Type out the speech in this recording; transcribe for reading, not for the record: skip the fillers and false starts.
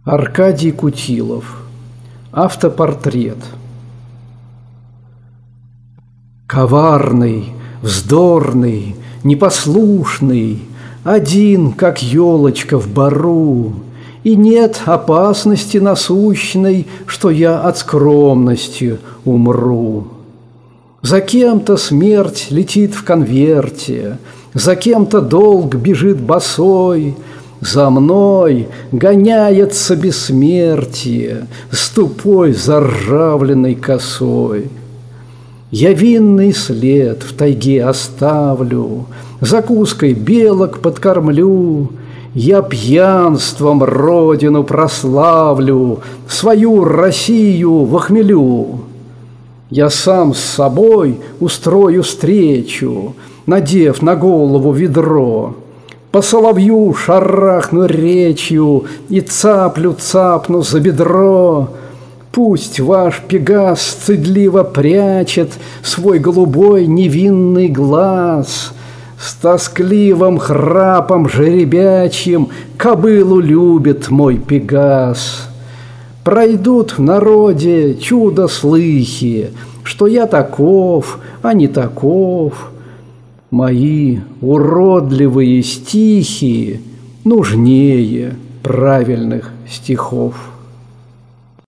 Аркадий Кутилов. Автопортрет. Коварный, вздорный, непослушный, один, как елочка в бору, и нет опасности насущной, что я от скромности умру. За кем-то смерть летит в конверте, за кем-то долг бежит босой, за мной гоняется бессмертие с тупой заржавленной косой. Я винный след в тайге оставлю, закуской белок подкормлю, я пьянством родину прославлю, свою Россию вохмелю. Я сам с собой устрою встречу, надев на голову ведро, по соловью шарахну речью и цапну за бедро. Пусть ваш Пегас стыдливо прячет свой голубой невинный глаз, с тоскливым храпом жеребячим кобылу любит мой Пегас. Пройдут в народе чудо-слыхи, что я таков, а не таков. Мои уродливые стихи нужнее правильных стихов.